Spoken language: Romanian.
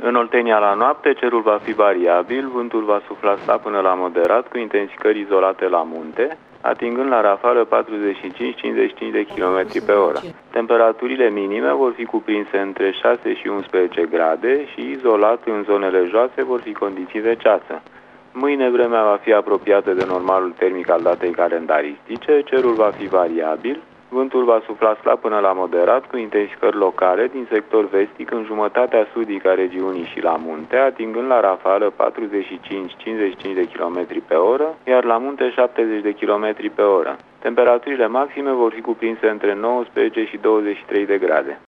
În Oltenia la noapte, cerul va fi variabil, vântul va sufla slab până la moderat, cu intensificări izolate la munte, atingând la rafală 45-55 de km pe oră. Temperaturile minime vor fi cuprinse între 6 și 11 grade și izolat în zonele joase vor fi condiții de ceață. Mâine vremea va fi apropiată de normalul termic al datei calendaristice, cerul va fi variabil, vântul va sufla slab până la moderat, cu intensificări locale din sector vestic în jumătatea sudică a regiunii și la munte, atingând la rafală 45-55 de km pe oră, iar la munte 70 de km pe oră. Temperaturile maxime vor fi cuprinse între 19 și 23 de grade.